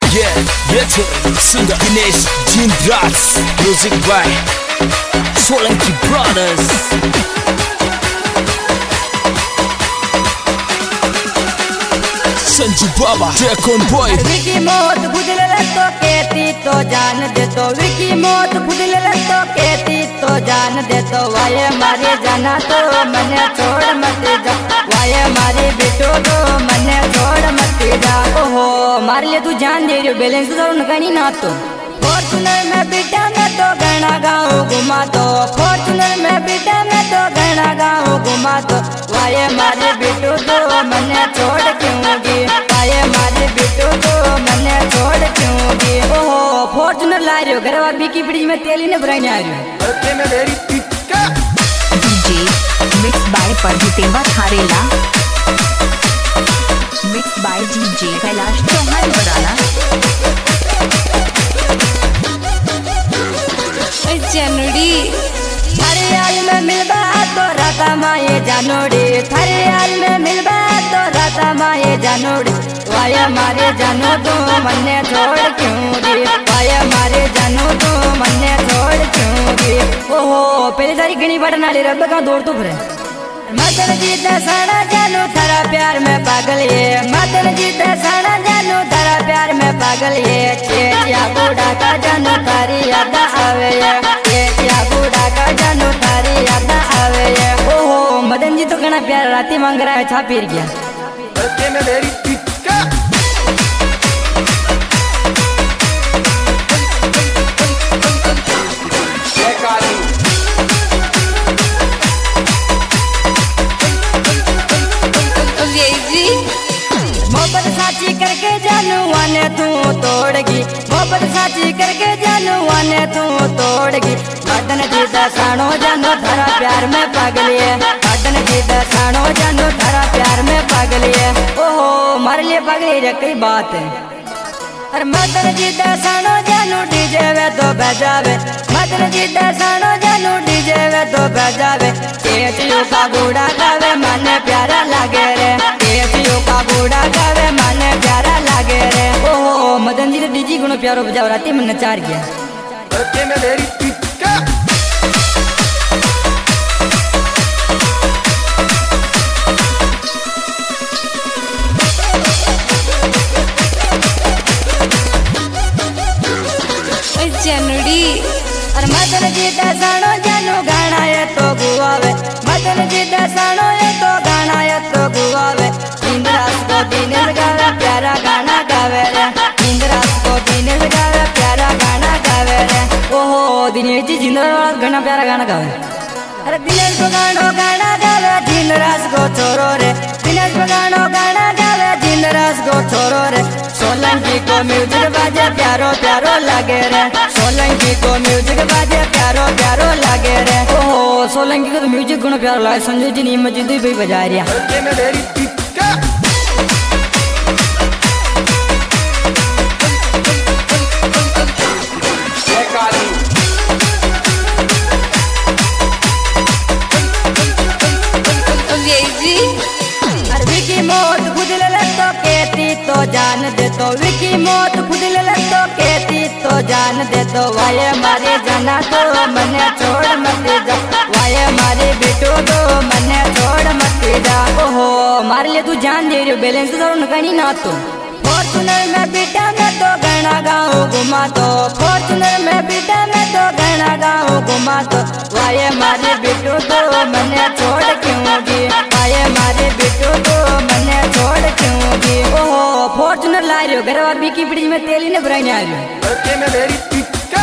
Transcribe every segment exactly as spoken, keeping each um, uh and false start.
Yeah, ये थे singer Dinesh जिंद्रास, music by Solanki Brothers. Sanju Baba, Decon Boy. Vicky मौत खुदले तो कहती तो जान दे तो विकी मौत खुदले तो कहती तो जान दे तो वाये मारी जाना तो मने छोड़ मत जा, वाये मारी बेटो तो मने छोड़ मत जा। ओहो मार ले तू जान दे रही बैलेंस तो नकानी ना तो फॉर्चूनर में बेटा मैं तो गणा गाँव घुमा तो फॉर्चूनर में बेटा मैं तो गणा गाँव घुमा तो वाये मारी बेटो तो मने छोड़ क्योंगी, वाये मारी बेटो तो मने छोड़ क्योंगी। ओहो फॉर्चूनर ला रही हो घर वाली की ब्रिज में तेल ही ने भराई आ रही हो। ओके मैं वेरी टिक्का डीजे मिक्स बाय परहितेवा थारेला, mix by DJ Kailash Chauhan Barana. जनोड़ी थारे हाल में मिलबा तो राता माये जानोड़ी, थारे हाल में मिलबा तो राता माये जानोड़ी, वाया मारे जानो तो मन्ने छोड़ क्यों दी, वाया मारे जानो तो मन्ने छोड़ क्यों दी। ओहो पहले तारी गणी बढ़ना ले रब का दौड़ तो फिर मदन जी दसाना जानू थारा प्यार में पागल ये, मदन जी दसाना जानू थारा प्यार में पागल ये, चेतिया बूढ़ा का जानू थारी याद आवे ये, चेतिया बूढ़ा का जानू थारी याद आवे ये। ओहो मदन जी तो घना प्यार राती मांग रहा है छा पीर गया। ओके मैं वेरी टिक्का मोहब्बत साची करके जानू आने तू तोड़गी, मोहब्बत साची करके जानू आने तू तोड़गी। मदन जी दसानो जानो थारा प्यार में पागलिए, मदन जी दसानो जानो थारा प्यार में पागलिए। ओहो मार लिए पागली रे कई बात है। अरे मदन जी दसानो जानू डीजे वे तो बजावे, मदन जी दसानो जानू डीजे वे तो बजावे। चेतियो का बूढ़ा गावे माने प्यारा लागे रे, चेतियो का बूढ़ा गावे माने प्यारा लागे रे। ओहो मदन जी तो डीजी गुनो प्यारो बजाओ राती मन नचार गया। ओके मैं वेरी टिक्का जनोड़ी अरे मदन जी दसानो जानू गाना ये तो गुआवे, मदन जी दसानो ये तो गाना ये तो गुआवे। इंद्रास को दिनेश गावे प्यारा गाना गावे रे, इंद्रास को दिनेश गावे प्यारा गाना गावे रे। ओहो दिनेश जी जिंद्रास गाना प्यारा गाना गावे। अरे दिनेश को गानो गाना गावे जिंद्रास को छोरो रे, दिनेश को गानो गाना गावे जिंद्रास को छोरो रे। सोलंकी को म्यूजिक बाजे प्यारो प्यारो लागे रे, सोलंकी को म्यूजिक बाजे प्यारो प्यारो लागे रे। ओहो सोलंकी को तो म्यूजिक गुण प्यारो लागे, संजय जी ने मजीद भी बजा रिया। ओके मैं वेरी टिक्का अरे विकी मौत खुद ले तो कहती तो जान दे तो, विकी मौत खुद ले तो कहती तो जान दे तो, वाये मारे जाना तो मने छोड़ मत जा, वाये मारे बेटो तो मने छोड़ मत जा। ओहो मार ले तू जान दे रही हो बैलेंस तो नकानी ना तो फॉर्चूनर में बेटा मैं तो गणा गाँव घुमा तो, फॉर्चूनर में बेटा मैं तो गणा गाँव घुमा तो, वाये मारे बेटो तो मने छोड़ क्योंगी, वाये मारे बेटो तो मने छोड़ क्योंगी। ओहो फॉर्चूनर ला रही हो घर वाली की ब्रिज में तेल ही ने भराई आ रही हो। ओके मैं वेरी टिक्का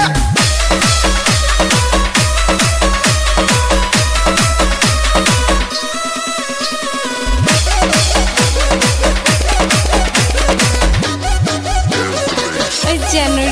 जनोड़ी